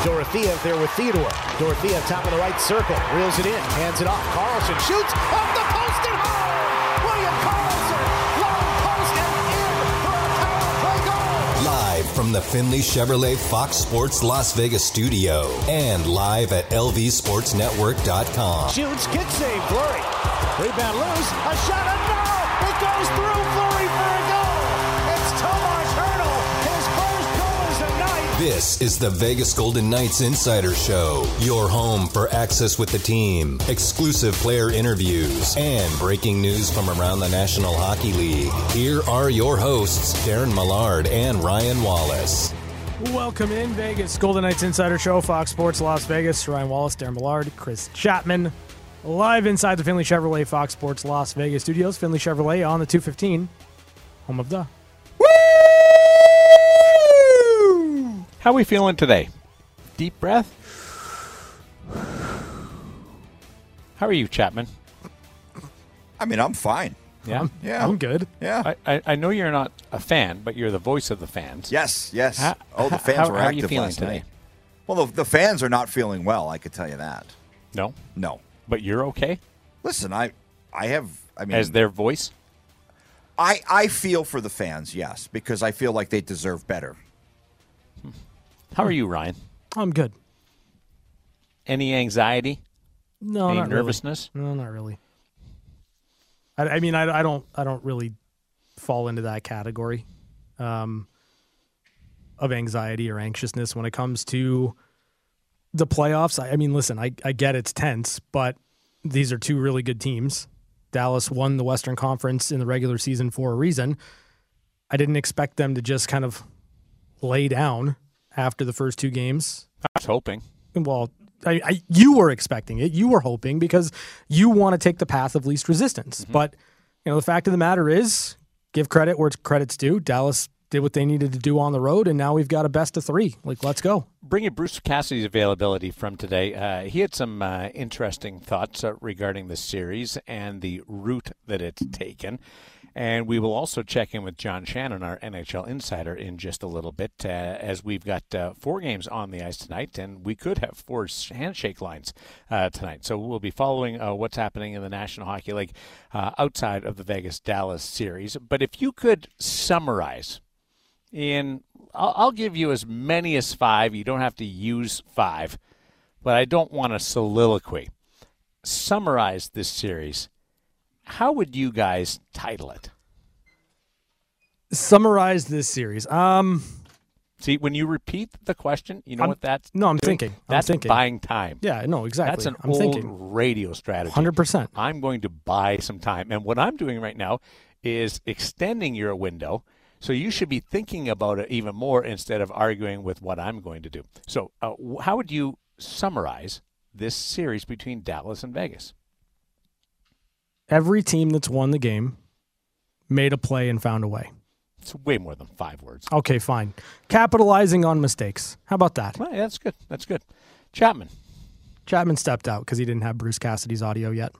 Dorothea there with Theodore. Dorothea top of the right circle. Reels it in. Hands it off. Carlson shoots off the post and home! William Carlson! Long post and in for a power play goal! Live from the Finley Chevrolet Fox Sports Las Vegas studio and live at lvsportsnetwork.com. Shoots. Kick save. Fleury. Rebound loose. A shot. And no! It goes through Fleury for a goal! It's Tomas Hertl. His first goal is the night. This is the Vegas Golden Knights Insider Show, your home for access with the team, exclusive player interviews, and breaking news from around the National Hockey League. Here are your hosts, Darren Millard and Ryan Wallace. Welcome in, Vegas Golden Knights Insider Show, Fox Sports Las Vegas. Ryan Wallace, Darren Millard, Chris Chapman, live inside the Finley Chevrolet Fox Sports Las Vegas studios. Finley Chevrolet on the 215, home of the... How are we feeling today? Deep breath? How are you, Chapman? I mean, I'm fine. Yeah? I'm good. Yeah. I know you're not a fan, but you're the voice of the fans. Yes. The fans were how are you active feeling last today? night. Well, the fans are not feeling well, I could tell you that. No? No. But you're okay? Listen, I mean... As their voice? I feel for the fans, yes, because I feel like they deserve better. How are you, Ryan? I'm good. Any anxiety? No, Any not nervousness? Really. No, not really. I mean, I don't really fall into that category of anxiety or anxiousness when it comes to the playoffs. I mean, listen, I get it's tense, but these are two really good teams. Dallas won the Western Conference in the regular season for a reason. I didn't expect them to just kind of lay down after the first two games. I was hoping. Well, you were expecting it. You were hoping because you want to take the path of least resistance. Mm-hmm. But the fact of the matter is, give credit where credit's due. Dallas did what they needed to do on the road, and now we've got a best of three. Let's go. Bringing Bruce Cassidy's availability from today, he had some interesting thoughts regarding the series and the route that it's taken. And we will also check in with John Shannon, our NHL insider, in just a little bit, as we've got 4 games on the ice tonight, and we could have 4 handshake lines tonight. So we'll be following what's happening in the National Hockey League outside of the Vegas-Dallas series. But if you could summarize I'll give you as many as 5. You don't have to use 5, but I don't want a soliloquy. Summarize this series. How would you guys title it? Summarize this series. See, when you repeat the question, you know what that's No, I'm doing? thinking. That's I'm thinking. buying time. Yeah, no, exactly. That's an I'm old thinking. radio strategy. 100%. I'm going to buy some time. And what I'm doing right now is extending your window, so you should be thinking about it even more instead of arguing with what I'm going to do. So how would you summarize this series between Dallas and Vegas? Every team that's won the game made a play and found a way. It's way more than 5 words. Okay, fine. Capitalizing on mistakes. How about that? Well, yeah, that's good. That's good. Chapman stepped out because he didn't have Bruce Cassidy's audio yet.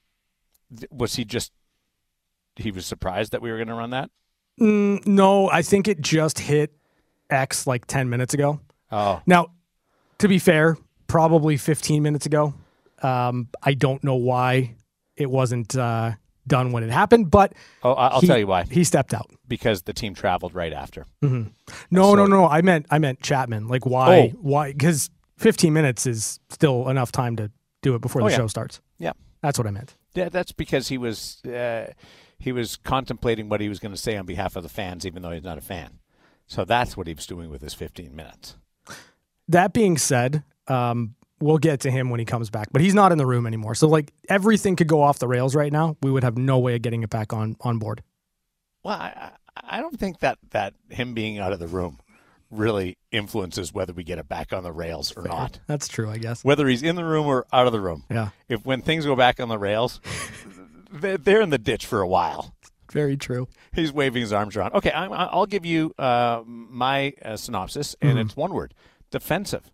Was he was surprised that we were going to run that? No, I think it just hit X like 10 minutes ago. Oh. Now, to be fair, probably 15 minutes ago. I don't know why it wasn't done when it happened, but I'll tell you why. He stepped out because the team traveled right after. Mm-hmm. No. I meant Chapman. Like why? Why? Because 15 minutes is still enough time to do it before the show starts. Yeah, that's what I meant. Yeah, that's because he was contemplating what he was going to say on behalf of the fans, even though he's not a fan. So that's what he was doing with his 15 minutes. That being said, we'll get to him when he comes back, but he's not in the room anymore. So like everything could go off the rails right now. We would have no way of getting it back on board. Well, I don't think that him being out of the room really influences whether we get it back on the rails or not. That's true, I guess. Whether he's in the room or out of the room. Yeah. When things go back on the rails, they're in the ditch for a while. Very true. He's waving his arms around. Okay, I'll give you my synopsis, and it's one word: defensive.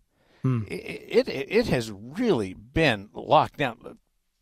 It has really been locked down.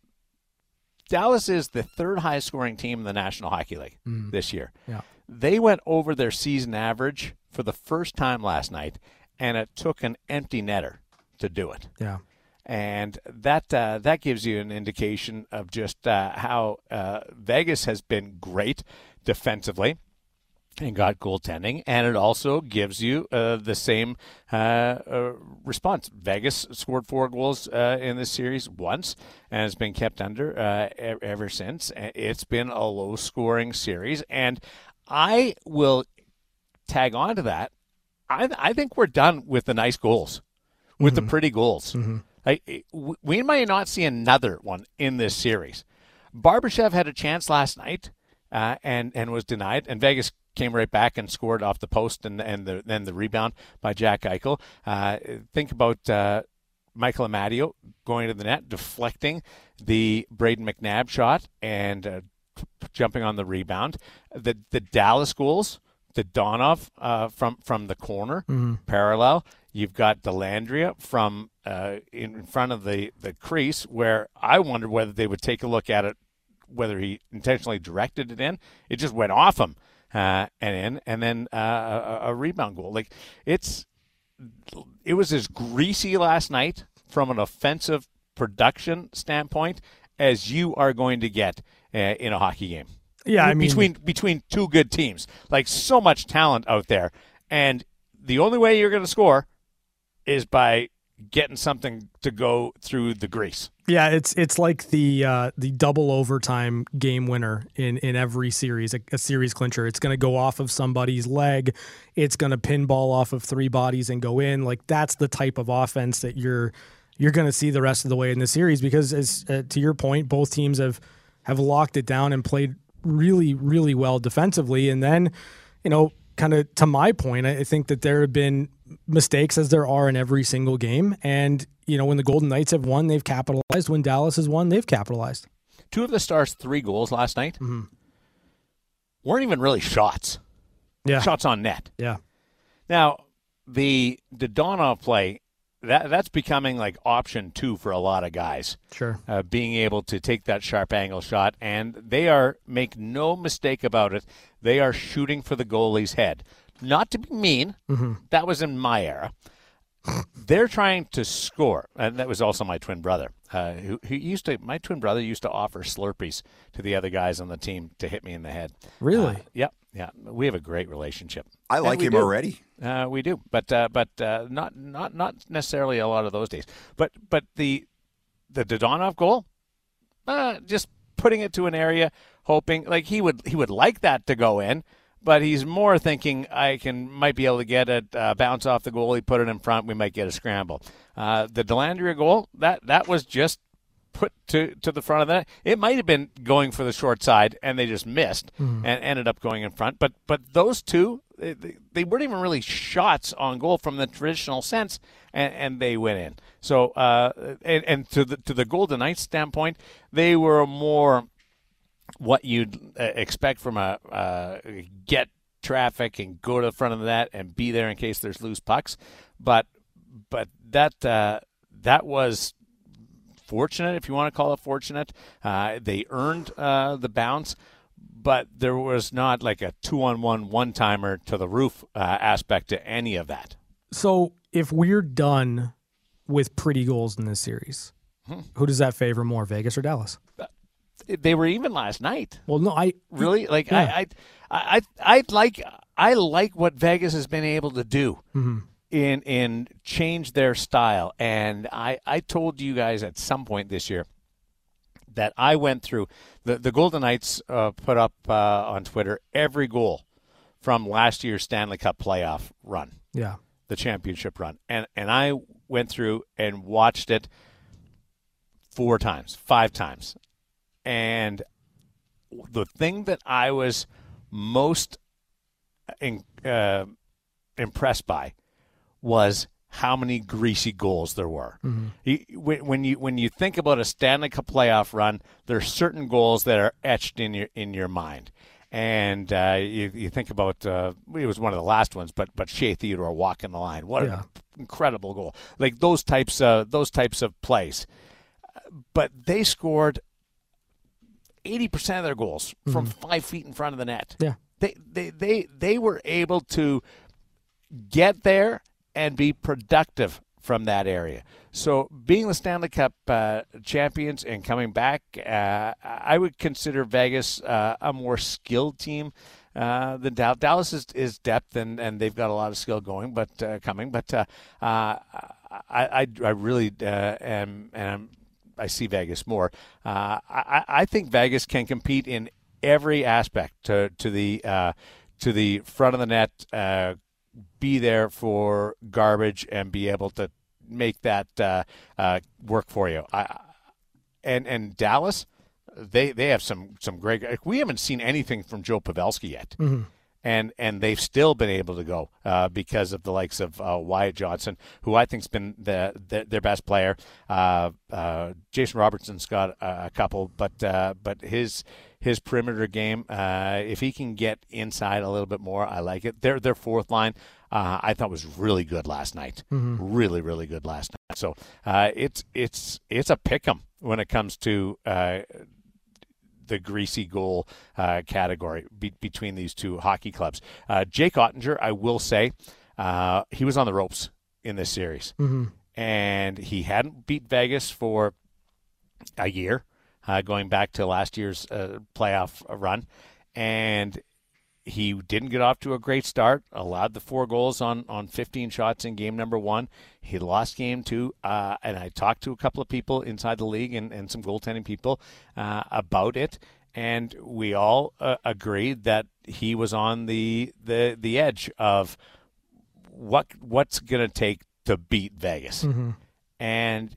Dallas is the 3rd highest scoring team in the National Hockey League this year. Yeah. They went over their season average for the first time last night, and it took an empty netter to do it. Yeah. And that gives you an indication of just how Vegas has been great defensively and got goaltending, and it also gives you the same response. Vegas scored 4 goals in this series once, and has been kept under ever since. It's been a low-scoring series, and I will tag on to that. I think we're done with the nice goals, with the pretty goals. We might not see another one in this series. Barbashev had a chance last night and was denied, and Vegas came right back and scored off the post and then the rebound by Jack Eichel. Think about Michael Amadio going to the net, deflecting the Braden McNabb shot and jumping on the rebound. The Dallas goals, the Donov from the corner, parallel. You've got Dellandrea from in front of the crease, where I wondered whether they would take a look at it, whether he intentionally directed it in. It just went off him and in, and then a rebound goal. Like it was as greasy last night from an offensive production standpoint as you are going to get in a hockey game. Yeah, I mean, between two good teams, like so much talent out there, and the only way you're going to score is by getting something to go through the grease. Yeah, it's like the double overtime game winner in every series, a series clincher. It's going to go off of somebody's leg. It's going to pinball off of 3 bodies and go in. Like, that's the type of offense that you're going to see the rest of the way in the series, because as to your point, both teams have locked it down and played really, really well defensively. And then, kind of to my point, I think that there have been mistakes, as there are in every single game. And, when the Golden Knights have won, they've capitalized. When Dallas has won, they've capitalized. 2 of the Stars' 3 goals last night weren't even really shots. Yeah. Shots on net. Yeah. Now, the Donov play, that's becoming like option 2 for a lot of guys. Sure. Being able to take that sharp angle shot, and they are, make no mistake about it, they are shooting for the goalie's head. Not to be mean, that was in my era. They're trying to score, and that was also my twin brother. My twin brother used to offer Slurpees to the other guys on the team to hit me in the head. Really? Yeah. We have a great relationship. I like him already. We do, but not necessarily a lot of those days. But the Dodonov goal, just putting it to an area, hoping like he would like that to go in. But he's more thinking might be able to get it, bounce off the goalie, put it in front. We might get a scramble. The Dellandrea goal, that was just put to the front of the net. It might have been going for the short side, and they just missed and ended up going in front. But those 2, they weren't even really shots on goal from the traditional sense, and they went in. So and to the Golden Knights standpoint, they were more what you'd expect from a get traffic and go to the front of the net and be there in case there's loose pucks. But that was fortunate, if you want to call it fortunate. They earned the bounce, but there was not like a 2-on-1 one-timer to the roof aspect to any of that. So if we're done with pretty goals in this series, who does that favor more, Vegas or Dallas? They were even last night. Well, no, I like what Vegas has been able to do in change their style. And I told you guys at some point this year that I went through the Golden Knights put up on Twitter every goal from last year's Stanley Cup playoff run. Yeah, the championship run, and I went through and watched it 4 times, 5 times. And the thing that I was most impressed by was how many greasy goals there were. When you think about a Stanley Cup playoff run, there are certain goals that are etched in your mind. And you think about it was one of the last ones, but Shea Theodore walking the line. What an incredible goal! Like those types of plays. But they scored 80% of their goals from 5 feet in front of the net. Yeah. They were able to get there and be productive from that area. So being the Stanley Cup champions and coming back, I would consider Vegas a more skilled team than Dallas. Dallas is depth, and they've got a lot of skill coming. But I really am, and I see Vegas more. I think Vegas can compete in every aspect to the front of the net, be there for garbage, and be able to make that work for you. And Dallas, they have some great. We haven't seen anything from Joe Pavelski yet. Mm-hmm. And they've still been able to go because of the likes of Wyatt Johnson, who I think's been their best player. Jason Robertson's got a couple, but his perimeter game, if he can get inside a little bit more, I like it. Their fourth line, I thought was really good last night. Mm-hmm. Really, really good last night. So it's a pick'em when it comes to the greasy goal category between these two hockey clubs. Jake Ottinger, I will say, he was on the ropes in this series. Mm-hmm. And he hadn't beat Vegas for a year, going back to last year's playoff run. And he didn't get off to a great start, allowed the 4 goals on 15 shots in game number 1. He lost game 2, and I talked to a couple of people inside the league and some goaltending people about it, and we all agreed that he was on the edge of what's going to take to beat Vegas. Mm-hmm. And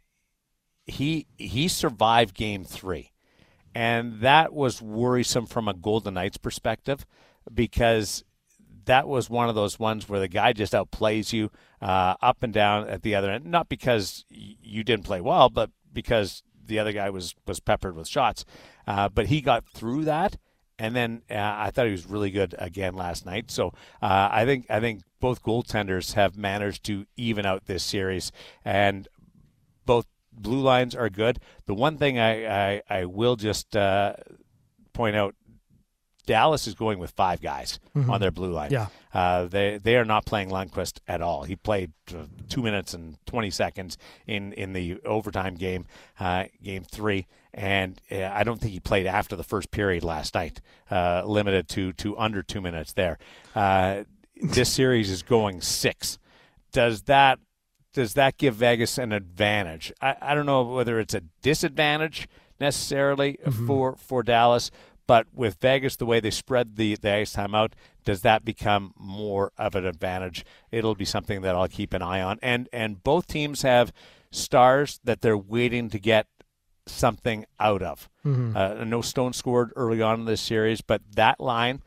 he survived game 3, and that was worrisome from a Golden Knights perspective, because that was one of those ones where the guy just outplays you up and down at the other end. Not because you didn't play well, but because the other guy was peppered with shots. But he got through that, and then I thought he was really good again last night. So I think both goaltenders have managed to even out this series, and both blue lines are good. The one thing I will just point out, Dallas is going with 5 guys on their blue line. Yeah. They are not playing Lundqvist at all. He played 2 minutes and 20 seconds in the overtime game, game 3, and I don't think he played after the first period last night, limited to under 2 minutes there. This series is going 6. Does that give Vegas an advantage? I don't know whether it's a disadvantage necessarily for Dallas, but with Vegas, the way they spread the ice time out, does that become more of an advantage? It'll be something that I'll keep an eye on. And both teams have stars that they're waiting to get something out of. Mm-hmm. No Stone scored early on in this series, but that line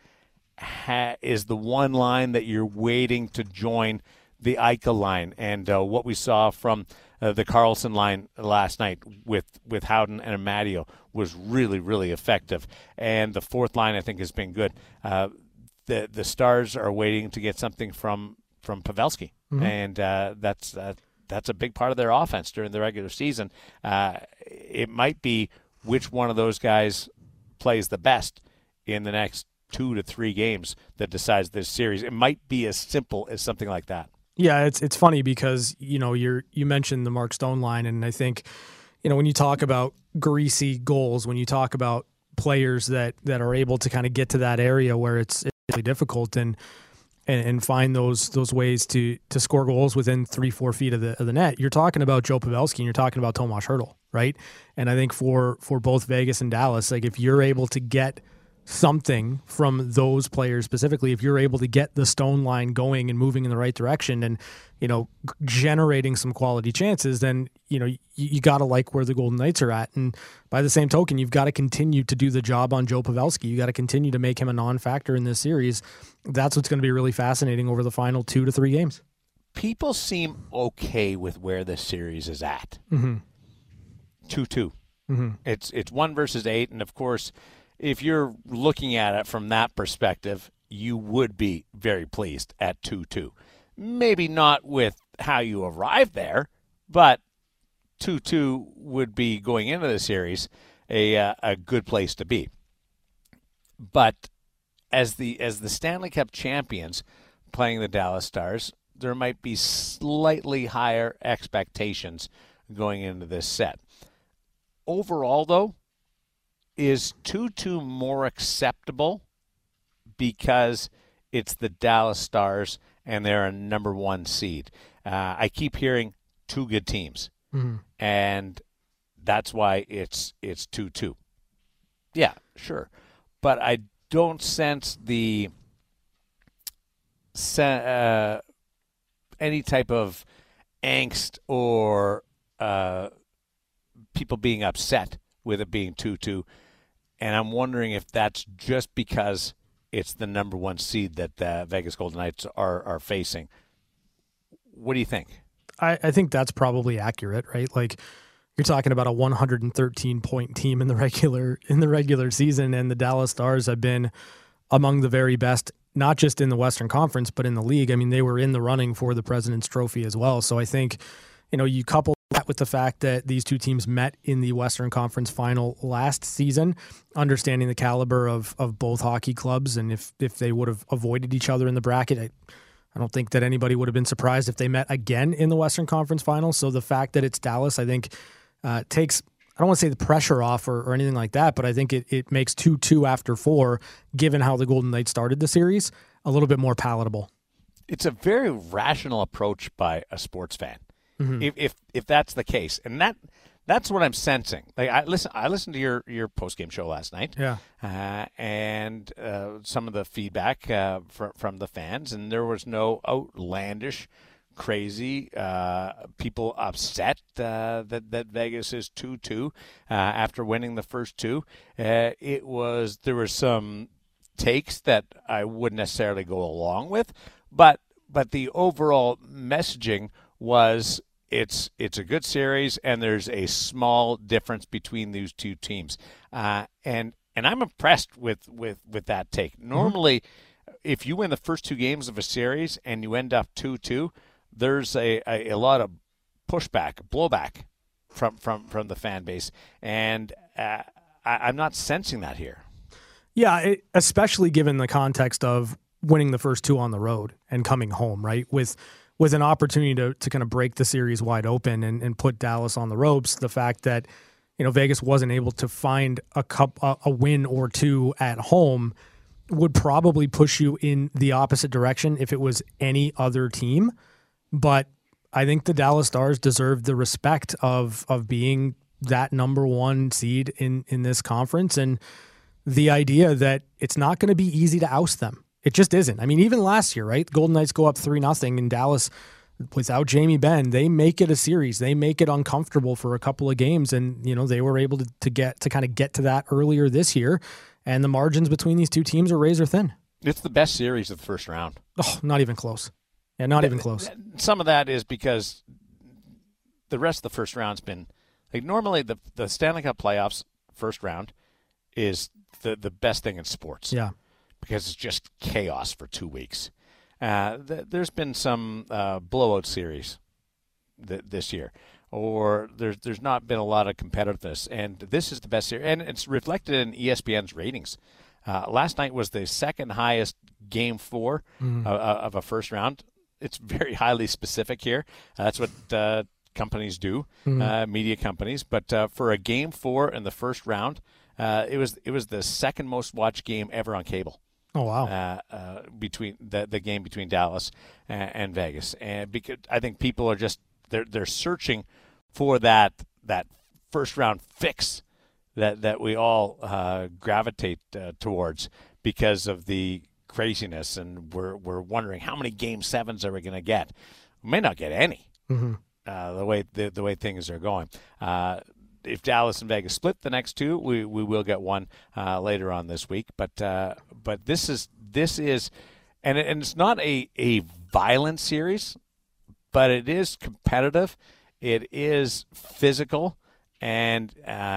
is the one line that you're waiting to join the Eichel line. And what we saw from the Karlsson line last night with Howden and Amadio was really, really effective. And the fourth line, I think, has been good. The Stars are waiting to get something from Pavelski, and that's a big part of their offense during the regular season. It might be which one of those guys plays the best in the next 2 to 3 games that decides this series. It might be as simple as something like that. Yeah, it's funny because you mentioned the Mark Stone line, and I think when you talk about greasy goals, when you talk about players that are able to kind of get to that area where it's really difficult and find those ways to score goals within 3-4 feet of the net, you're talking about Joe Pavelski and you're talking about Tomas Hertl, right? And I think for both Vegas and Dallas, like if you're able to get something from those players specifically, if you're able to get the Stone line going and moving in the right direction and generating some quality chances, then you got to like where the Golden Knights are at. And by the same token, you've got to continue to do the job on Joe Pavelski. You got to continue to make him a non-factor in this series. That's what's going to be really fascinating over the final 2 to 3 games. People seem okay with where this series is at. 2-2. Mm-hmm. It's 1 versus 8, and of course, if you're looking at it from that perspective, you would be very pleased at 2-2. Maybe not with how you arrived there, but 2-2 would be, going into the series, a good place to be. But as the Stanley Cup champions playing the Dallas Stars, there might be slightly higher expectations going into this set. Overall, though, is 2-2 more acceptable because it's the Dallas Stars and they're a number one seed? I keep hearing two good teams, and that's why it's 2-2. Yeah, sure. But I don't sense the any type of angst or people being upset with it being 2-2. And I'm wondering if that's just because it's the number one seed that the Vegas Golden Knights are facing. What do you think? I think that's probably accurate, right? Like, you're talking about a 113-point team in the regular season, and the Dallas Stars have been among the very best, not just in the Western Conference, but in the league. I mean, they were in the running for the President's Trophy as well. So I think, you couple that with the fact that these two teams met in the Western Conference final last season, understanding the caliber of both hockey clubs, and if they would have avoided each other in the bracket, I don't think that anybody would have been surprised if they met again in the Western Conference final. So the fact that it's Dallas, I think, takes, I don't want to say the pressure off or anything like that, but I think it makes 2-2 after 4, given how the Golden Knights started the series, a little bit more palatable. It's a very rational approach by a sports fan, if that's the case, and that's what I'm sensing. Like, I listened to your post-game show last night, and some of the feedback from the fans, and there was no outlandish, crazy people upset that Vegas is 2-2 after winning the first two. There were some takes that I wouldn't necessarily go along with, but the overall messaging was it's a good series, and there's a small difference between these two teams, and I'm impressed with that take. Normally, if you win the first two games of a series and you end up 2-2, there's a lot of blowback from the fan base, and I'm not sensing that here. Yeah, especially given the context of winning the first two on the road and coming home, right? With an opportunity to kind of break the series wide open and put Dallas on the ropes. The fact that, Vegas wasn't able to find a win or two at home would probably push you in the opposite direction if it was any other team. But I think the Dallas Stars deserve the respect of being that number one seed in this conference, and the idea that it's not going to be easy to oust them. It just isn't. I mean, even last year, right? Golden Knights go up 3-0 in Dallas without Jamie Benn. They make it a series. They make it uncomfortable for a couple of games, and they were able to get to that earlier this year. And the margins between these two teams are razor thin. It's the best series of the first round. Oh, not even close. Yeah, not even close. Some of that is because the rest of the first round's been like, normally the Stanley Cup playoffs first round is the best thing in sports. Yeah. Because it's just chaos for 2 weeks. There's been some blowout series this year, or there's not been a lot of competitiveness, and this is the best series, and it's reflected in ESPN's ratings. Last night was the second highest Game 4 of a first round. It's very highly specific here. That's what companies do, media companies. But for a Game 4 in the first round, it was the second most watched game ever on cable. Oh wow! Between the game between Dallas and Vegas, and because I think people are just they're searching for that first round fix that we all gravitate towards because of the craziness, and we're wondering how many Game 7s are we going to get? We may not get any. The way things are going. If Dallas and Vegas split the next two, we will get one later on this week. But this is and it's not a violent series, but it is competitive. It is physical, and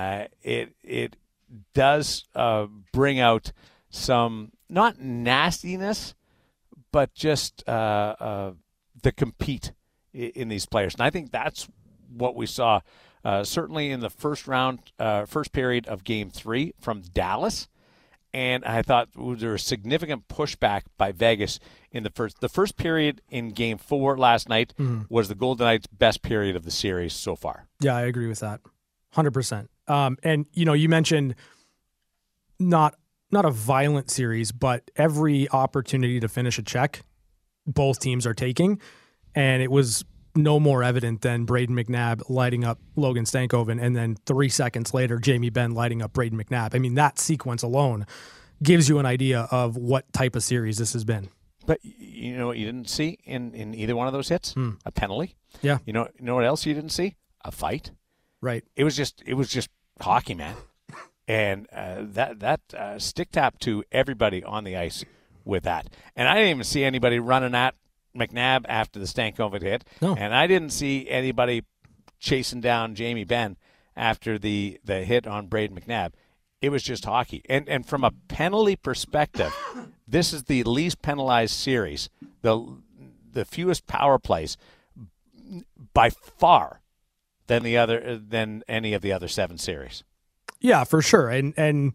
it does bring out some not nastiness, but just the compete in these players. And I think that's what we saw. Certainly in the first period of Game 3 from Dallas. And I thought there was significant pushback by Vegas in the first period in Game 4 last night was the Golden Knights' best period of the series so far. Yeah, I agree with that, 100%. And you mentioned not a violent series, but every opportunity to finish a check, both teams are taking, and it was no more evident than Brayden McNabb lighting up Logan Stankoven, and then 3 seconds later, Jamie Benn lighting up Brayden McNabb. I mean, that sequence alone gives you an idea of what type of series this has been. But you know what you didn't see in either one of those hits? A penalty. Yeah. You know what else you didn't see? A fight. Right. It was just hockey, man. And that stick tap to everybody on the ice with that. And I didn't even see anybody running at McNabb after the Stankoven hit. No. And I didn't see anybody chasing down Jamie Benn after the hit on Brayden McNabb. It was just hockey. And from a penalty perspective, this is the least penalized series, the fewest power plays by far than any of the other 7 series. Yeah, for sure. And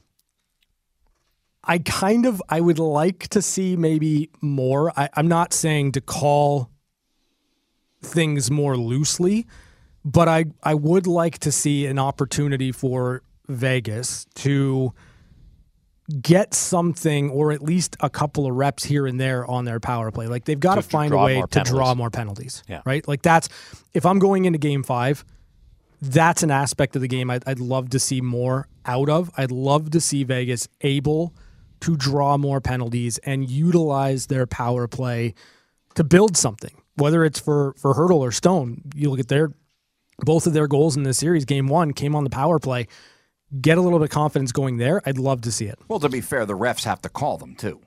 I would like to see maybe more. I'm not saying to call things more loosely, but I would like to see an opportunity for Vegas to get something, or at least a couple of reps here and there on their power play. Like, they've got to find a way to draw more penalties. Yeah. Right? Like, that's, if I'm going into Game 5, that's an aspect of the game I'd love to see more out of. I'd love to see Vegas able to draw more penalties and utilize their power play to build something, whether it's for Hertl or Stone. You look at both of their goals in this series. Game 1 came on the power play. Get a little bit of confidence going there. I'd love to see it. Well, to be fair, the refs have to call them too.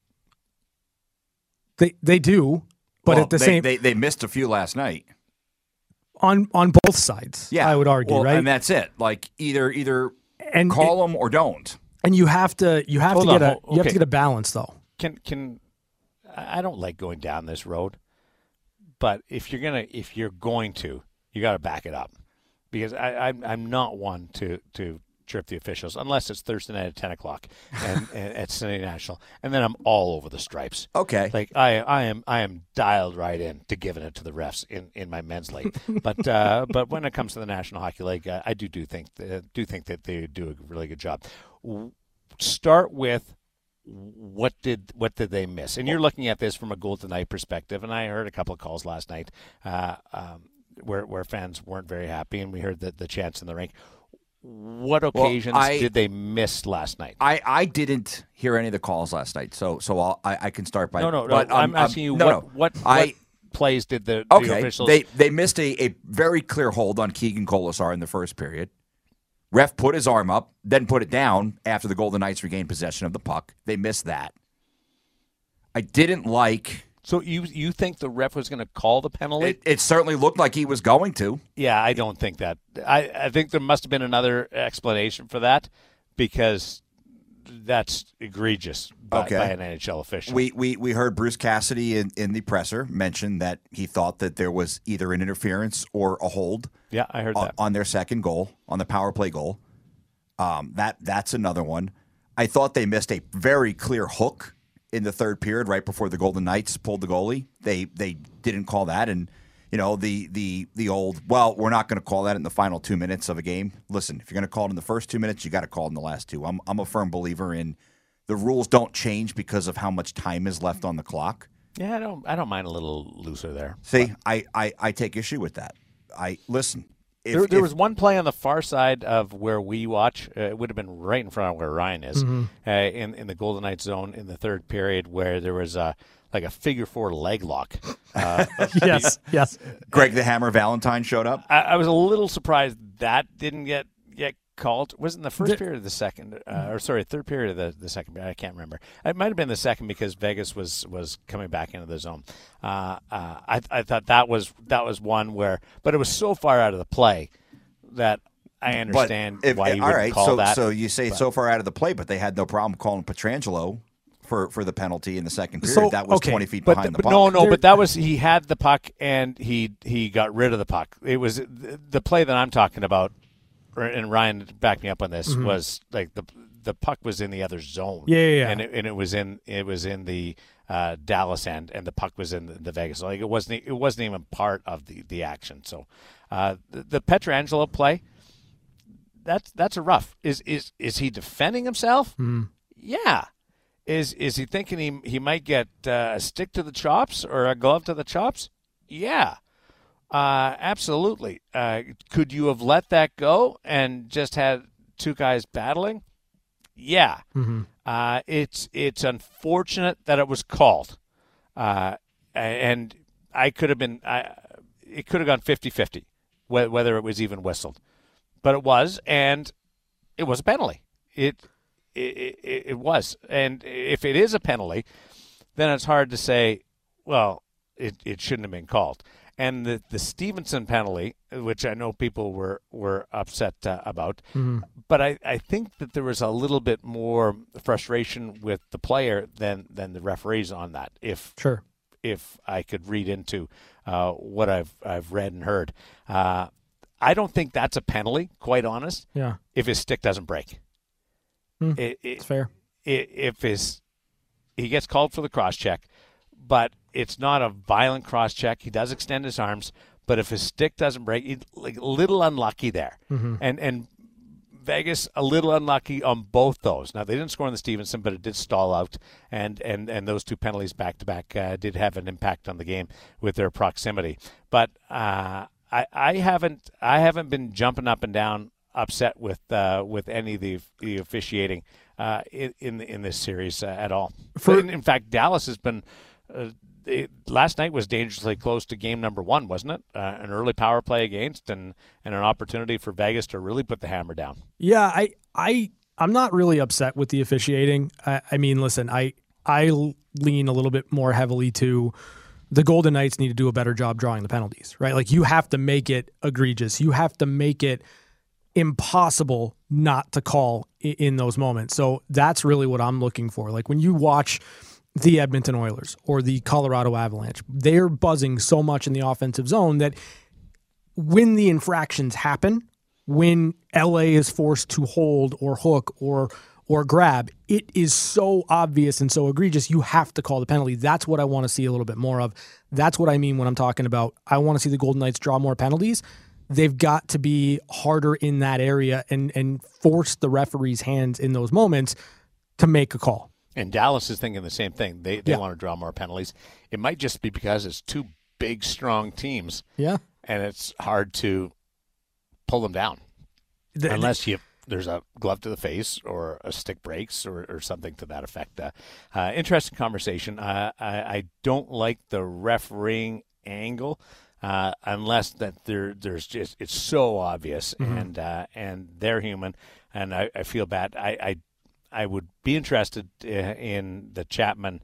They do, but at the same, they missed a few last night on both sides. Yeah, I would argue, right? And that's it. Like, either call them or don't. And you have to get a balance, though. Can I don't like going down this road, but if you're going to, you got to back it up, because I'm not one to trip the officials unless it's Thursday night at 10 o'clock and at Sunday National, and then I'm all over the stripes. Okay, like I am dialed right in to giving it to the refs in my men's league, but when it comes to the National Hockey League, I do think that they do a really good job. Start with what did they miss? And you're looking at this from a Golden Knight perspective, and I heard a couple of calls last night where fans weren't very happy, and we heard the chants in the rink. What occasions did they miss last night? I didn't hear any of the calls last night, so I can start by no. But, I'm asking you what plays did the officials? They missed a very clear hold on Keegan Colasar in the first period. Ref put his arm up, then put it down after the Golden Knights regained possession of the puck. They missed that. I didn't like... So you think the ref was going to call the penalty? It certainly looked like he was going to. Yeah, I don't think that. I think there must have been another explanation for that, because that's egregious by an NHL official. We heard Bruce Cassidy in the presser mention that he thought that there was either an interference or a hold. Yeah, I heard that. On their second goal, on the power play goal. That's another one. I thought they missed a very clear hook in the third period right before the Golden Knights pulled the goalie. They didn't call that, and the old, well, we're not going to call that in the final 2 minutes of a game. Listen, if you're going to call it in the first 2 minutes, you got to call it in the last 2. I'm a firm believer in the rules don't change because of how much time is left on the clock. Yeah, I don't mind a little looser there. See, I take issue with that. Listen. There was one play on the far side of where we watch. It would have been right in front of where Ryan is, in the Golden Knights zone in the third period, where there was like a figure 4 leg lock. Yes. Greg the Hammer Valentine showed up. I was a little surprised that didn't get called. Was it in the first period of the second, third period of the second period? I can't remember. It might have been the second, because Vegas was coming back into the zone. I thought that was one where, but it was so far out of the play that I understand why you wouldn't call that. So you say so far out of the play, but they had no problem calling Pietrangelo for the penalty in the second period. That was 20 feet behind the puck. No, but that was, he had the puck and he got rid of the puck. It was the play that I'm talking about. And Ryan backed me up on this, was like the puck was in the other zone. Yeah. And it was in the Dallas end, and the puck was in the Vegas. Like it wasn't even part of the action. So the Pietrangelo play, that's a rough. Is he defending himself? Yeah. Is he thinking he might get a stick to the chops or a glove to the chops? Yeah. Absolutely. Could you have let that go and just had two guys battling? Yeah. It's unfortunate that it was called. And it could have gone 50-50, whether it was even whistled. But it was, and it was a penalty. It was. And if it is a penalty, then it's hard to say, well, it shouldn't have been called. And the Stevenson penalty, which I know people were upset about, but I think that there was a little bit more frustration with the player than the referees on that. If I could read into what I've read and heard, I don't think that's a penalty. Quite honest. Yeah. If his stick doesn't break, it's fair. If he gets called for the cross check, but it's not a violent cross check. He does extend his arms, but if his stick doesn't break, he's like a little unlucky there. And Vegas a little unlucky on both those. Now they didn't score on the Stevenson, but it did stall out, and those two penalties back to back did have an impact on the game with their proximity. But I haven't been jumping up and down upset with any of the officiating in this series at all. In fact, Dallas has been. Last night was dangerously close to game number 1, wasn't it? An early power play against and an opportunity for Vegas to really put the hammer down. Yeah, I'm not really upset with the officiating. I mean, listen, I lean a little bit more heavily to the Golden Knights need to do a better job drawing the penalties, right? Like you have to make it egregious. You have to make it impossible not to call in those moments. So that's really what I'm looking for. Like when you watch the Edmonton Oilers or the Colorado Avalanche, they're buzzing so much in the offensive zone that when the infractions happen, when LA is forced to hold or hook or grab, it is so obvious and so egregious, you have to call the penalty. That's what I want to see a little bit more of. That's what I mean when I'm talking about I want to see the Golden Knights draw more penalties. They've got to be harder in that area and force the referee's hands in those moments to make a call. And Dallas is thinking the same thing. They want to draw more penalties. It might just be because it's two big, strong teams. Yeah. And it's hard to pull them down. Unless there's a glove to the face or a stick breaks or something to that effect. Interesting conversation. I don't like the refereeing angle unless that there's just it's so obvious and they're human and I feel bad. I would be interested in the Chapman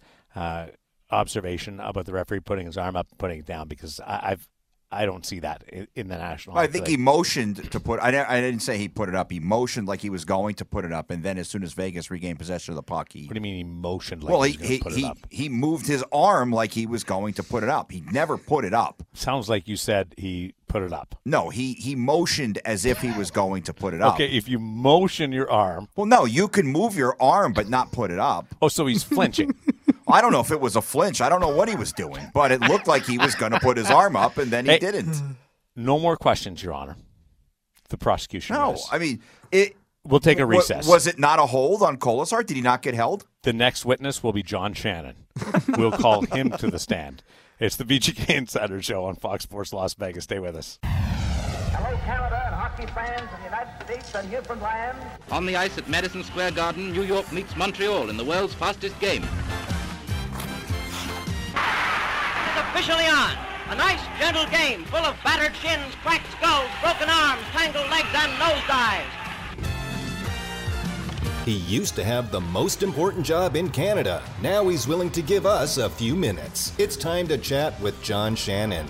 observation about the referee putting his arm up and putting it down because I don't see that in the National Hockey I think he motioned to put. I didn't say he put it up. He motioned like he was going to put it up, and then as soon as Vegas regained possession of the puck, What do you mean he motioned like he was going to put it up? He moved his arm like he was going to put it up. He never put it up. Sounds like you said he put it up. No, he motioned as if he was going to put it up. Okay, if you motion your arm. Well, no, you can move your arm but not put it up. Oh, so he's flinching. I don't know if it was a flinch. I don't know what he was doing, but it looked like he was going to put his arm up, and then he didn't. No more questions, Your Honor. The prosecution. No, is. I mean, we'll take a recess. Was it not a hold on Kolasar? Did he not get held? The next witness will be John Shannon. We'll call him to the stand. It's the VGK Insider Show on Fox Sports Las Vegas. Stay with us. Hello, Canada and hockey fans in the United States and Newfoundland. On the ice at Madison Square Garden, New York meets Montreal in the world's fastest game. Officially on. A nice, gentle game full of battered shins, cracked skulls, broken arms, tangled legs, and nosedives. He used to have the most important job in Canada. Now he's willing to give us a few minutes. It's time to chat with John Shannon.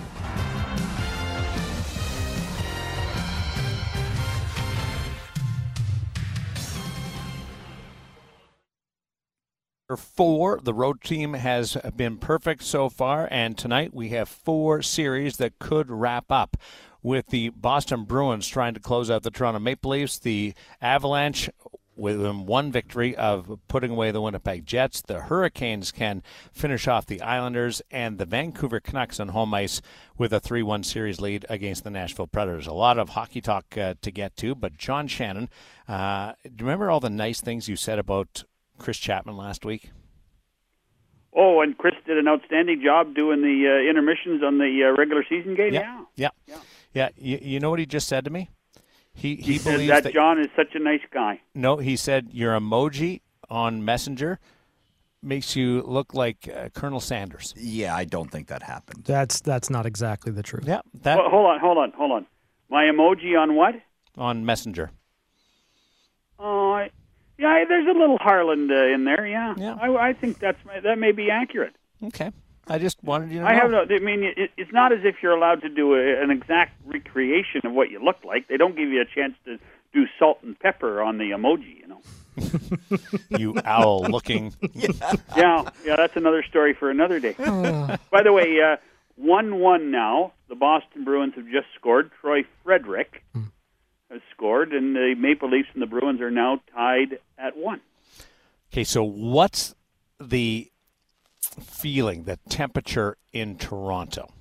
Four. The road team has been perfect so far, and tonight we have 4 series that could wrap up with the Boston Bruins trying to close out the Toronto Maple Leafs, the Avalanche within one victory of putting away the Winnipeg Jets. The Hurricanes can finish off the Islanders, and the Vancouver Canucks on home ice with a 3-1 series lead against the Nashville Predators. A lot of hockey talk to get to, but John Shannon, do you remember all the nice things you said about Chris Chapman last week? Oh, and Chris did an outstanding job doing the intermissions on the regular season game. Yeah. You know what he just said to me? He said believes that John is such a nice guy. No, he said your emoji on Messenger makes you look like Colonel Sanders. Yeah, I don't think that happened. That's not exactly the truth. Yeah. Well, hold on. My emoji on what? On Messenger. Oh, yeah, there's a little Harland in there. Yeah. I think that may be accurate. Okay. I just wanted you to know. I mean, it's not as if you're allowed to do an exact recreation of what you look like. They don't give you a chance to do salt and pepper on the emoji, you know. You owl-looking. Yeah, that's another story for another day. By the way, 1-1 now. The Boston Bruins have just scored. Troy Frederick has scored, and the Maple Leafs and the Bruins are now tied at 1. Okay, so what's the feeling, the temperature in Toronto?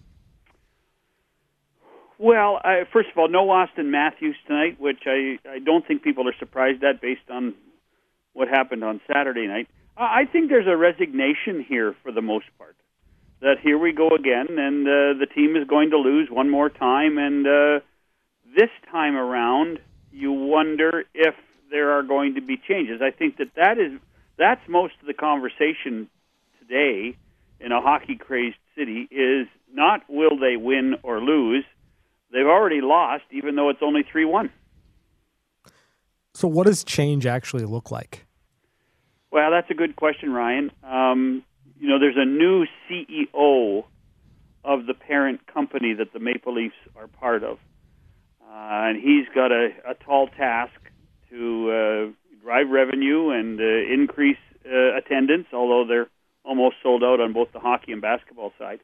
Well, first of all, no Austin Matthews tonight, which I don't think people are surprised at based on what happened on Saturday night. I think there's a resignation here for the most part, that here we go again, and the team is going to lose one more time, and this time around, you wonder if there are going to be changes. I think that's most of the conversation today in a hockey-crazed city is not will they win or lose. They've already lost, even though it's only 3-1. So what does change actually look like? Well, that's a good question, Ryan. There's a new CEO of the parent company that the Maple Leafs are part of. And he's got a tall task to drive revenue and increase attendance, although they're almost sold out on both the hockey and basketball side.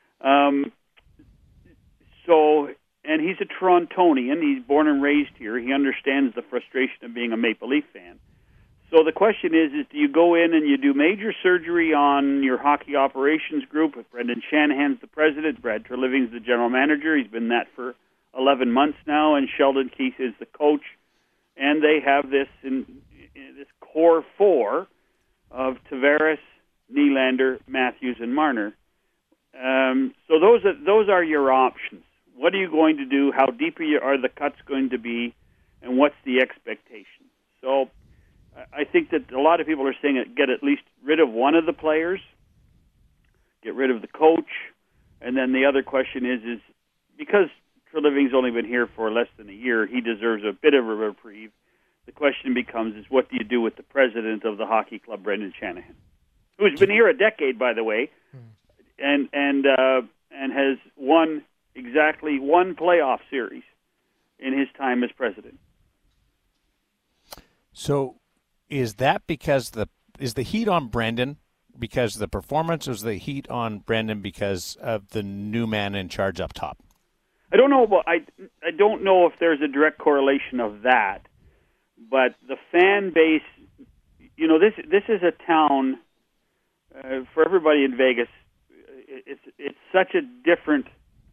And he's a Torontonian. He's born and raised here. He understands the frustration of being a Maple Leaf fan. So the question is do you go in and you do major surgery on your hockey operations group? Brendan Shanahan's the president. Brad Treliving's the general manager. He's been that for 11 months now, and Sheldon Keefe is the coach. And they have this this core four of Tavares, Nylander, Matthews, and Marner. So those are your options. What are you going to do? How deep are the cuts going to be? And what's the expectation? So I think that a lot of people are saying get at least rid of one of the players, get rid of the coach, and then the other question is because Treliving's only been here for less than a year, he deserves a bit of a reprieve. The question becomes what do you do with the president of the hockey club, Brendan Shanahan, who's been here a decade, by the way, and has won exactly one playoff series in his time as president. So is that because is the heat on Brendan because of the performance, or is the heat on Brendan because of the new man in charge up top? I don't know. I don't know if there's a direct correlation of that, but the fan base. This is a town for everybody in Vegas. It's such a different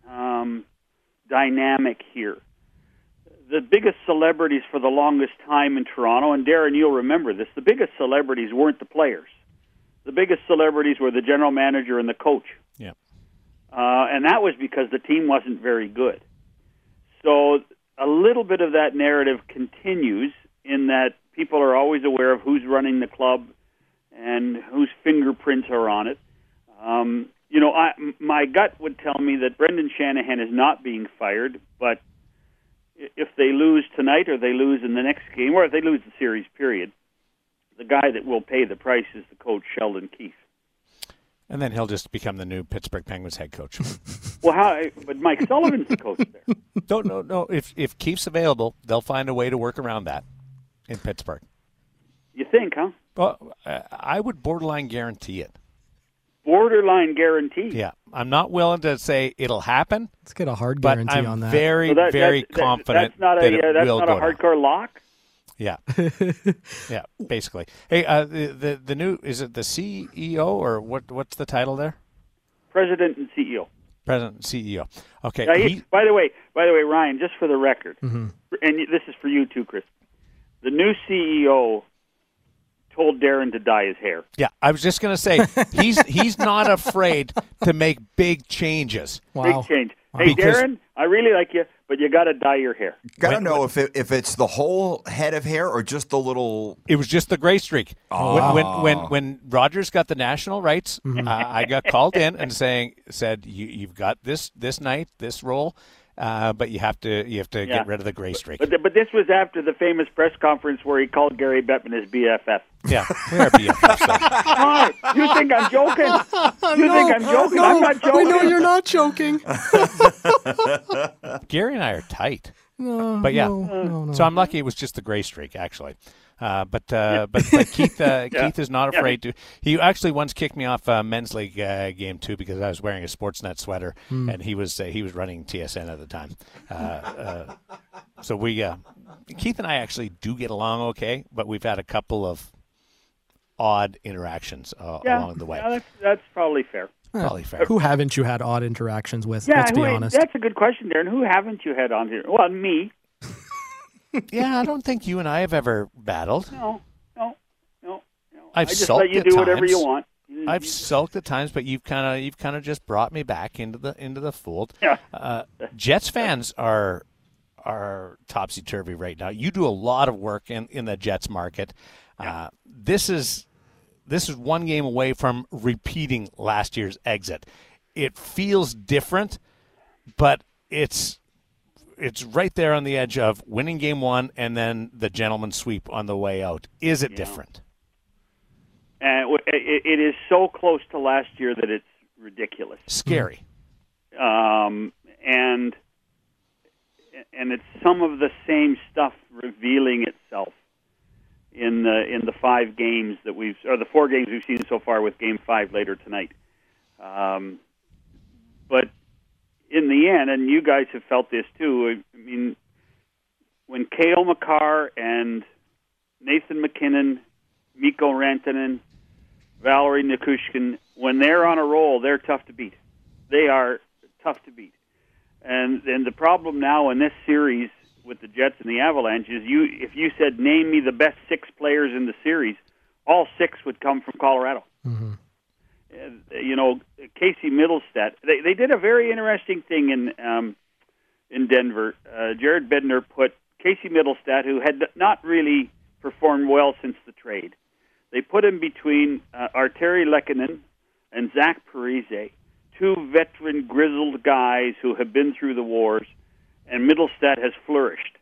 dynamic here. The biggest celebrities for the longest time in Toronto, and Darren, you'll remember this, the biggest celebrities weren't the players. The biggest celebrities were the general manager and the coach. Yeah. And that was because the team wasn't very good. So a little bit of that narrative continues in that people are always aware of who's running the club and whose fingerprints are on it. My gut would tell me that Brendan Shanahan is not being fired, but if they lose tonight or they lose in the next game, or if they lose the series, period, the guy that will pay the price is the coach, Sheldon Keefe. And then he'll just become the new Pittsburgh Penguins head coach. Well, but Mike Sullivan's the coach there. No. If Keefe's available, they'll find a way to work around that in Pittsburgh. You think, huh? Well, I would borderline guarantee it. Borderline guarantee? Yeah. I'm not willing to say it'll happen. Let's get a hard guarantee but on that. I'm very confident that's not that it that's will not go a hardcore lock? Yeah, yeah, basically. Hey, the new, is it the CEO or what's the title there? President and CEO. President and CEO. Okay. By the way, Ryan, just for the record, and this is for you too, Chris. The new CEO told Darren to dye his hair. Yeah, I was just going to say he's not afraid to make big changes. Wow. Big change. Wow. Hey, Darren, I really like you, but you got to dye your hair. Got to know if it's the whole head of hair or just the little. It was just the gray streak. Oh. When Rogers got the national rights, I got called in and said you've got this night, this role. But you have to get rid of the gray streak. But this was after the famous press conference where he called Gary Bettman his BFF. Yeah, we are BFFs. Hi, you think I'm joking? Think I'm joking? No, I'm not joking. We know you're not joking. Gary and I are tight. No, but yeah, no. So I'm lucky it was just the gray streak, actually. But Keith Keith is not afraid to. He actually once kicked me off a men's league game too because I was wearing a Sportsnet sweater and he was running TSN at the time. So Keith and I actually do get along okay, but we've had a couple of odd interactions along the way. Yeah, that's probably fair. Probably fair. Who haven't you had odd interactions with? Yeah, let's be honest. That's a good question, Darren. Who haven't you had on here? Well, me. Yeah, I don't think you and I have ever battled. No. I've I just sulked let you at do times. whatever you want. I've sulked at times, but you've kind of just brought me back into the fold. Yeah. Jets fans are topsy turvy right now. You do a lot of work in the Jets market. Yeah. This is one game away from repeating last year's exit. It feels different, but it's right there on the edge of winning game one and then the gentleman's sweep on the way out. Is it different? And it is so close to last year that it's ridiculous. Scary. And it's some of the same stuff revealing itself in the 5 games that the 4 games we've seen so far, with Game 5 later tonight. But in the end, and you guys have felt this too, I mean, when Cale Makar and Nathan McKinnon, Mikko Rantanen, Valerie Nichushkin, when they're on a roll, they're tough to beat. They are tough to beat. And the problem now in this series with the Jets and the Avalanche is if you said, name me the best 6 players in the series, all 6 would come from Colorado. Mm-hmm. Casey Middlestat. They did a very interesting thing in Denver. Jared Bednar put Casey Middlestat, who had not really performed well since the trade. They put him between Arturi Lehkonen and Zach Parise, 2 veteran, grizzled guys who have been through the wars, and Middlestat has flourished.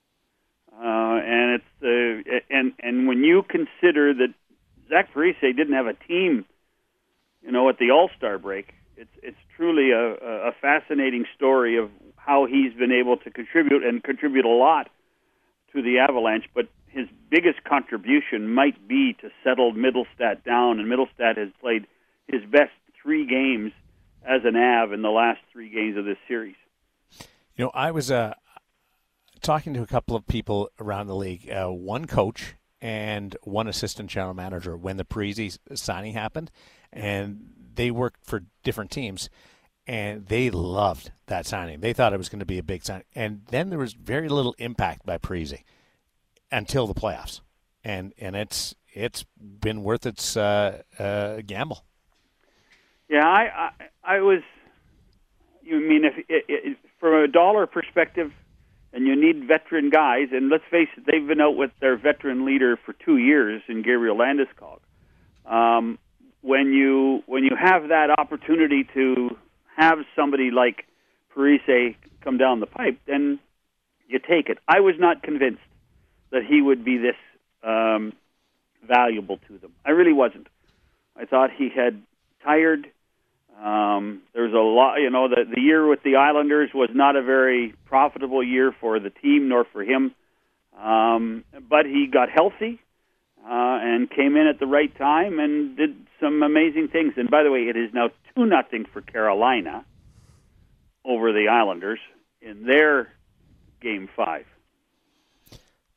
And when you consider that Zach Parise didn't have a team, at the All-Star break, it's truly a fascinating story of how he's been able to contribute a lot to the Avalanche. But his biggest contribution might be to settle Middlestat down, and Middlestat has played his best 3 games as an Av in the last 3 games of this series. I was talking to a couple of people around the league, one coach and one assistant general manager, when the Parise signing happened, and they worked for different teams, and they loved that signing. They thought it was going to be a big signing, and then there was very little impact by Parise until the playoffs, and it's been worth its gamble. Yeah, I was. You mean if from a dollar perspective, and you need veteran guys, and let's face it, they've been out with their veteran leader for 2 years in Gabriel Landeskog. When you have that opportunity to have somebody like Parise come down the pipe, then you take it. I was not convinced that he would be this valuable to them. I really wasn't. I thought he had tired. There's a lot, the year with the Islanders was not a very profitable year for the team nor for him. But he got healthy and came in at the right time and did some amazing things. And by the way, it is now 2-0 for Carolina over the Islanders in their Game 5.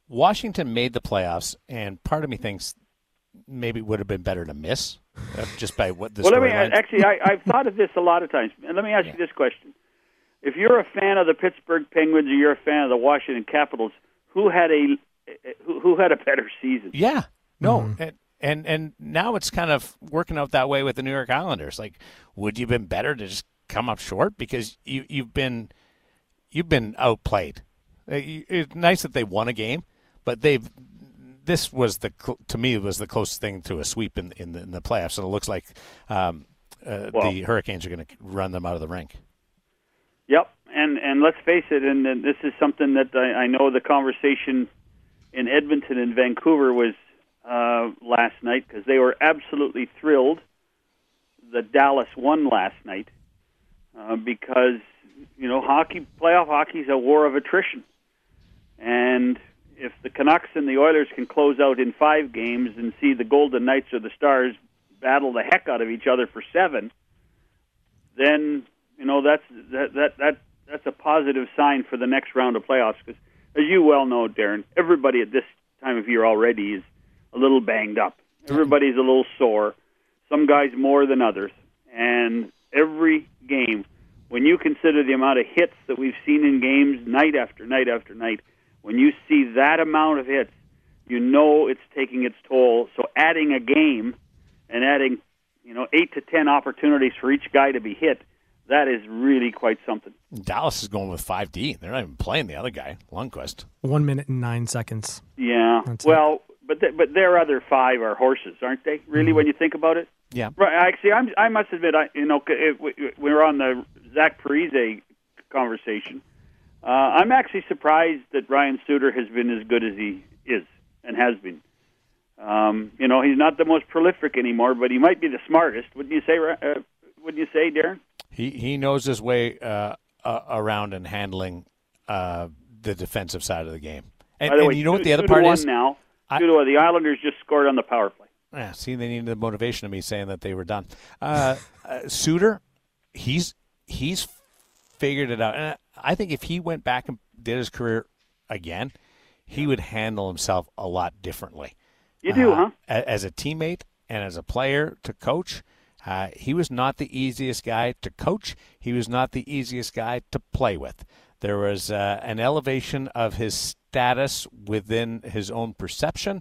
Washington made the playoffs, and part of me thinks maybe it would have been better to miss just by what the storyline. I've thought of this a lot of times. And let me ask you this question. If you're a fan of the Pittsburgh Penguins or you're a fan of the Washington Capitals, who had a better season? Yeah. No. And now it's kind of working out that way with the New York Islanders. Like, would you have been better to just come up short because you've been outplayed? It's nice that they won a game, but this was to me was the closest thing to a sweep in the playoffs, and it looks like the Hurricanes are going to run them out of the rink. Yep, and let's face it, and this is something that I know the conversation in Edmonton and Vancouver was last night because they were absolutely thrilled that Dallas won last night because playoff hockey is a war of attrition, and if the Canucks and the Oilers can close out in 5 games and see the Golden Knights or the Stars battle the heck out of each other for 7, then that's a positive sign for the next round of playoffs. Because as you well know, Darren, everybody at this time of year already is a little banged up. Everybody's a little sore. Some guys more than others. And every game, when you consider the amount of hits that we've seen in games night after night after night, when you see that amount of hits, you know it's taking its toll. So adding a game and adding 8 to 10 opportunities for each guy to be hit, that is really quite something. Dallas is going with 5D. They're not even playing the other guy, Lundqvist. 1 minute and 9 seconds. Yeah. But their other 5 are horses, aren't they? Really, when you think about it. Yeah. Right. Actually, I must admit, we were on the Zach Parise conversation. I'm actually surprised that Ryan Suter has been as good as he is and has been. He's not the most prolific anymore, but he might be the smartest. Wouldn't you say, Darren? He knows his way around and handling the defensive side of the game. And, by the way, you know what the other part is? Now, the Islanders just scored on the power play. Yeah, see, they needed the motivation of me saying that they were done. Suter, he's figured it out. And I think if he went back and did his career again, he would handle himself a lot differently. You do, huh? As a teammate and as a player to coach, he was not the easiest guy to coach. He was not the easiest guy to play with. There was an elevation of his status within his own perception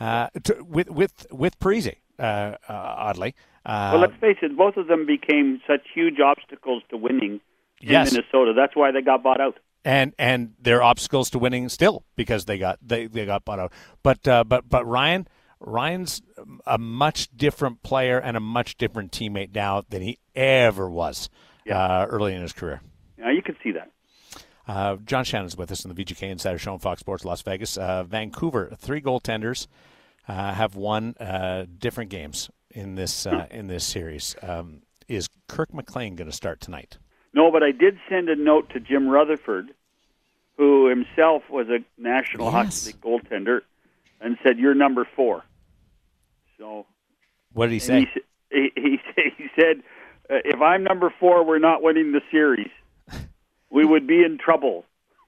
with Parise, oddly. Well, let's face it, both of them became such huge obstacles to winning in Minnesota. That's why they got bought out. And they're obstacles to winning still because they got bought out. But Ryan's a much different player and a much different teammate now than he ever was early in his career. Yeah, you can see that. John Shannon's with us in the VGK Insider Show on Fox Sports Las Vegas. Vancouver, 3 goaltenders have won different games in this series. Is Kirk McLean going to start tonight? No, but I did send a note to Jim Rutherford, who himself was a National Hockey League goaltender, and said, "You're number 4." So, what did he say? He said, "If I'm number 4, we're not winning the series. We would be in trouble."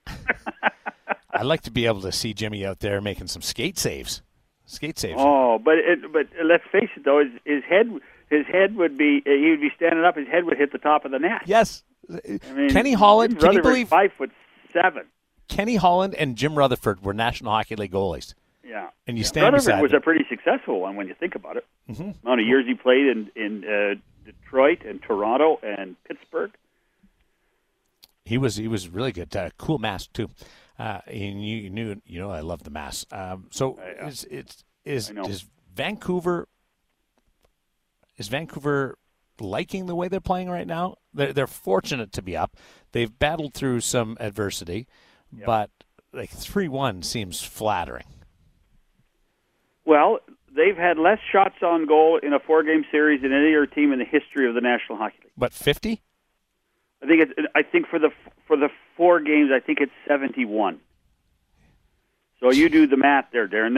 I'd like to be able to see Jimmy out there making some skate saves. Oh, but let's face it, though, his head would be, he would be standing up, his head would hit the top of the net. Yes. Kenny Holland, can you believe 5'7"? Kenny Holland and Jim Rutherford were National Hockey League goalies. Yeah. And you stand Rutherford beside was them. a pretty successful one when you think about it. Mm-hmm. The amount of years he played in Detroit and Toronto and Pittsburgh. He was really good. Cool mask too. And you knew I love the mask. Is Vancouver liking the way they're playing right now? They're fortunate to be up. They've battled through some adversity, but like 3-1 seems flattering. Well, they've had less shots on goal in a 4-game series than any other team in the history of the National Hockey League. But 50? I think for the 4 games, I think it's 71. So you do the math there, Darren.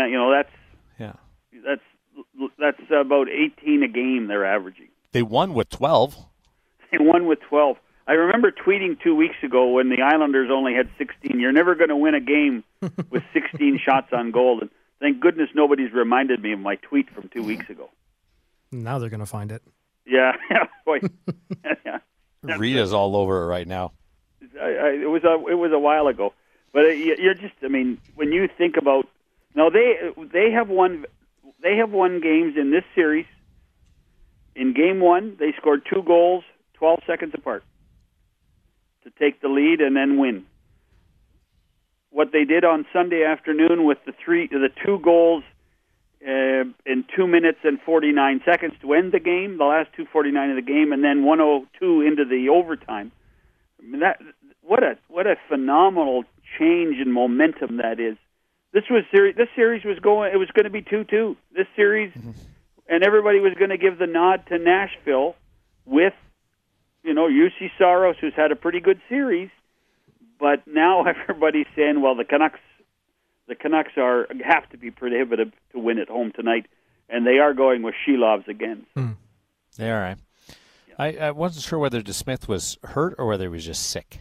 That's about 18 a game they're averaging. They won with 12. They won with 12. I remember tweeting 2 weeks ago when the Islanders only had 16. You're never going to win a game with 16 shots on goal. And thank goodness nobody's reminded me of my tweet from 2 weeks ago. Now they're going to find it. Yeah, boy. Yeah. Rita's all over it right now. It was a while ago, but you're just. I mean, when you think about now, they have won games in this series. In game one, they scored 2 goals 12 seconds apart to take the lead and then win. What they did on Sunday afternoon with the 2 goals in 2 minutes and 49 seconds to end the game, the last 2:49 of the game, and then 1:02 into the overtime. I mean, what a phenomenal change in momentum that is. This series was going. It was going to be 2-2. This series, and everybody was going to give the nod to Nashville with, UC Saros, who's had a pretty good series, but now everybody's saying, well, the Canucks have to be prohibitive to win at home tonight, and they are going with Shelovs again. They are. Right. I wasn't sure whether DeSmith was hurt or whether he was just sick.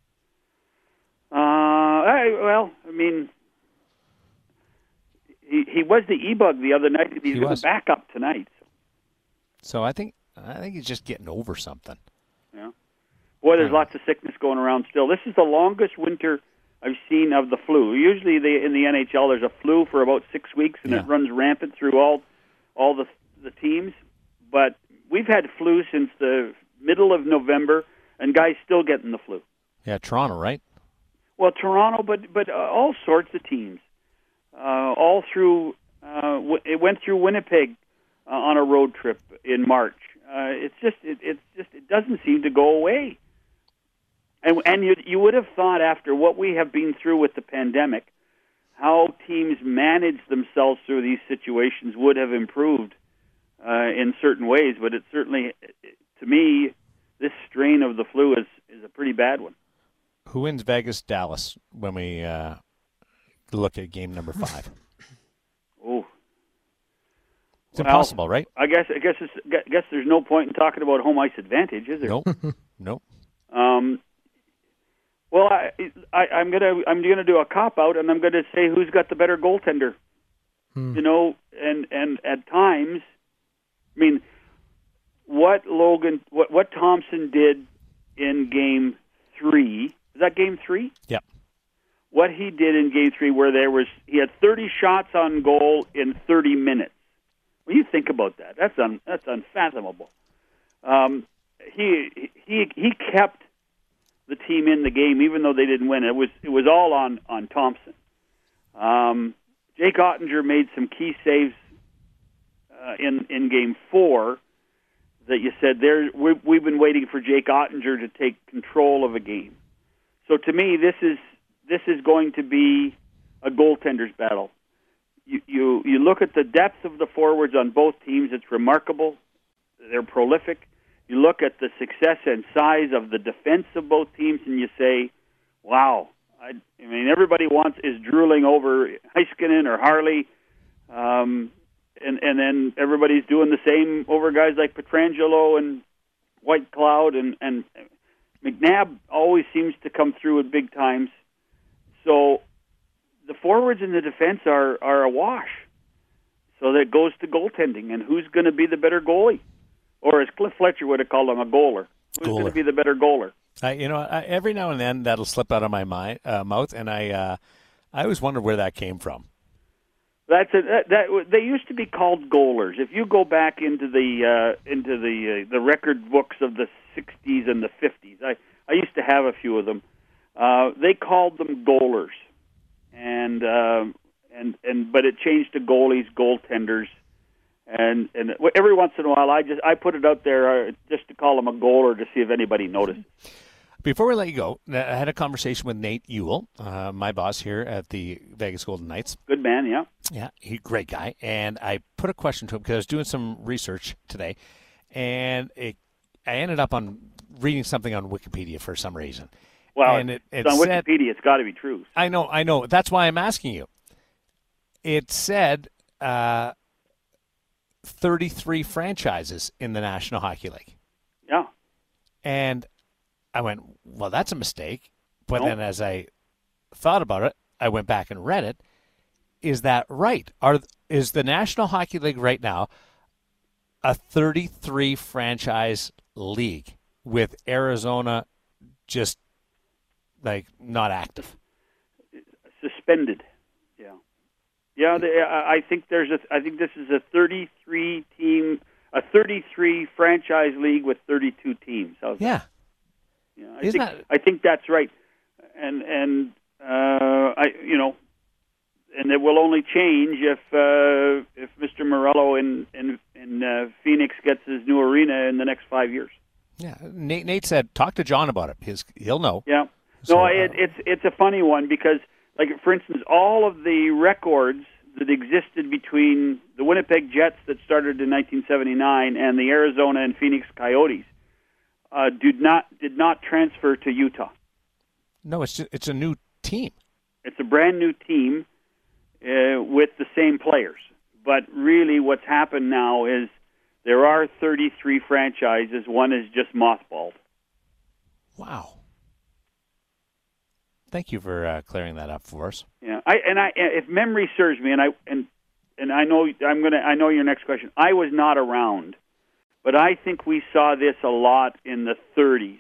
He was the E-bug the other night, and he's going to back up tonight. So I think he's just getting over something. Yeah. Boy, there's lots of sickness going around still. This is the longest winter I've seen of the flu. Usually in the NHL, there's a flu for about 6 weeks, and it runs rampant through all the teams. But we've had flu since the middle of November, and guys still getting the flu. Yeah, Toronto, right? Well, Toronto, but all sorts of teams. All through, it went through Winnipeg on a road trip in March. It doesn't seem to go away. And you would have thought after what we have been through with the pandemic, how teams manage themselves through these situations would have improved in certain ways. But it certainly, to me, this strain of the flu is a pretty bad one. Who wins Vegas-Dallas when we look at game number 5? It's impossible, right? I guess there's no point in talking about home ice advantage, is there? Nope. Well, I'm gonna do a cop out, and I'm gonna say who's got the better goaltender. And at times, I mean, what Thompson did in Game 3. Is that Game 3? Yeah. What he did in Game 3, where he had 30 shots on goal in 30 minutes. When you think about that, that's unfathomable. He kept the team in the game, even though they didn't win. It was all on Thompson. Jake Ottinger made some key saves in Game 4 that you said we've been waiting for Jake Ottinger to take control of a game. So to me, this is going to be a goaltender's battle. You look at the depth of the forwards on both teams; it's remarkable. They're prolific. You look at the success and size of the defense of both teams, and you say, "Wow!" I mean, everybody is drooling over Heiskanen or Harley, and then everybody's doing the same over guys like Pietrangelo and White Cloud, and McNabb always seems to come through at big times. So the forwards and the defense are awash. So that goes to goaltending, and who's going to be the better goalie? Or as Cliff Fletcher would have called him, a goaler. Who's going to be the better goaler? Every now and then that'll slip out of my mouth, and I always wonder where that came from. They used to be called goalers. If you go back into the record books of the 60s and the 50s, I used to have a few of them. They called them goalers, but it changed to goalies, goaltenders, and every once in a while I put it out there just to call them a goaler to see if anybody noticed. Before we let you go, I had a conversation with Nate Ewell, my boss here at the Vegas Golden Knights. Good man, yeah. Yeah, great guy. And I put a question to him because I was doing some research today, and I ended up on reading something on Wikipedia for some reason. Well, and it's on Wikipedia. It's got to be true. I know. That's why I'm asking you. It said 33 franchises in the National Hockey League. Yeah. And I went, well, that's a mistake. But then as I thought about it, I went back and read it. Is that right? Is the National Hockey League right now a 33 franchise league with Arizona just like not active? Suspended. Yeah. I think this is a 33 franchise league with 32 teams. How's that? Yeah. I think that's right, and it will only change if Mr. Morello in Phoenix gets his new arena in the next 5 years. Yeah. Nate said, talk to John about it. He'll know. Yeah. So, it's a funny one because, like, for instance, all of the records that existed between the Winnipeg Jets that started in 1979 and the Arizona and Phoenix Coyotes did not transfer to Utah. No, it's a new team. It's a brand new team with the same players. But really what's happened now is there are 33 franchises. One is just mothballed. Wow. Thank you for clearing that up for us. Yeah, if memory serves me, and I know I know your next question. I was not around, but I think we saw this a lot in the 30s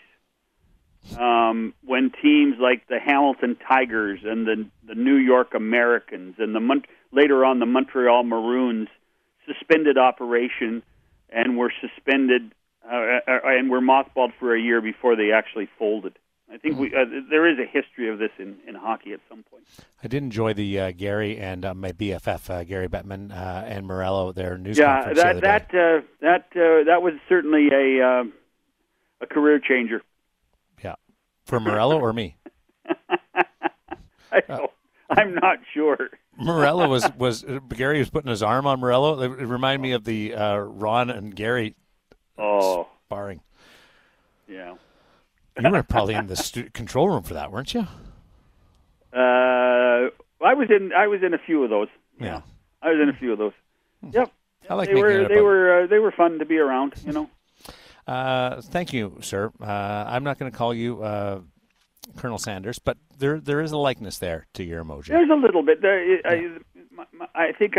when teams like the Hamilton Tigers and the New York Americans and later on the Montreal Maroons suspended operation and were suspended and were mothballed for a year before they actually folded. I think there is a history of this in hockey at some point. I did enjoy the Gary and my BFF Gary Bettman and Morello their news conference. Yeah, that was certainly a career changer. Yeah, for Morello or me. I'm not sure. Morello was Gary was putting his arm on Morello. It reminded me of the Ron and Gary sparring. Yeah. You were probably in the control room for that, weren't you? I was in a few of those. Yeah. I was in a few of those. Yep. I like they were fun to be around, you know. Thank you, sir. I'm not going to call you Colonel Sanders, but there is a likeness there to your emoji. There's a little bit. I think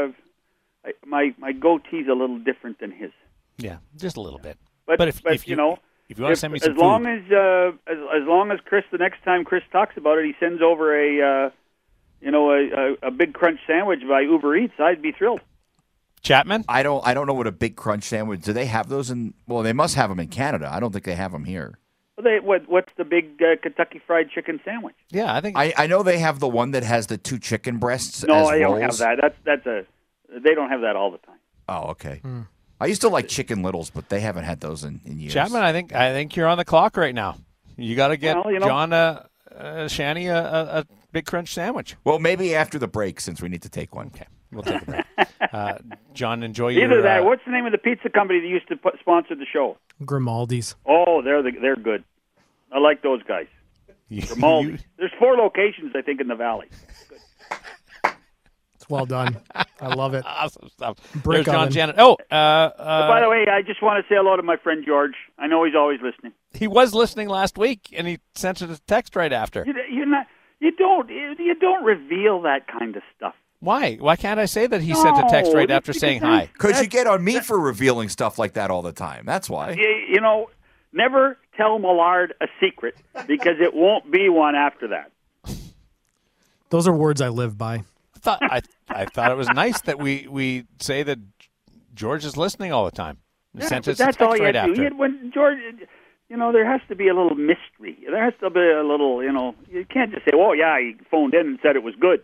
my goatee's a little different than his. Yeah, just a little bit. But if you know. If you want to send me some food. As long as Chris, the next time Chris talks about it, he sends over a big crunch sandwich by Uber Eats, I'd be thrilled. Chapman? I don't know what a big crunch sandwich. Do they have those in? Well, they must have them in Canada. I don't think they have them here. Well, what's the big Kentucky Fried Chicken sandwich? Yeah, I think I know they have the one that has the 2 chicken breasts. No, as they rolls. don't have that. They don't have that all the time. Oh, okay. I used to like Chicken Littles, but they haven't had those in years. Chapman, I think you're on the clock right now. You got to get John Shanny a big crunch sandwich. Well, maybe after the break, since we need to take one. Okay, we'll take a break. John, enjoy Either your... that. What's the name of the pizza company that used to sponsor the show? Grimaldi's. Oh, they're good. I like those guys. Grimaldi's. There's 4 locations, I think, in the Valley. Good. Well done. I love it. Awesome stuff. Brick There's John oven. Janet. By the way, I just want to say hello to my friend George. I know he's always listening. He was listening last week, and he sent us a text right after. You don't reveal that kind of stuff. Why? Why can't I say that he sent a text right after saying hi? Because you get on me for revealing stuff like that all the time. That's why. Never tell Millard a secret because it won't be one after that. Those are words I live by. I thought it was nice that we say that George is listening all the time. He sent us a text all you right have to do. after. When George, there has to be a little mystery. There has to be a little, you can't just say, "Oh yeah, he phoned in and said it was good."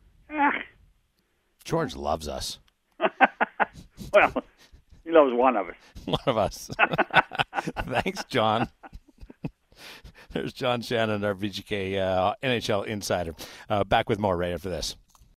George loves us. Well, he loves one of us. One of us. Thanks, John. There's John Shannon, our VGK NHL insider. Back with more right after this.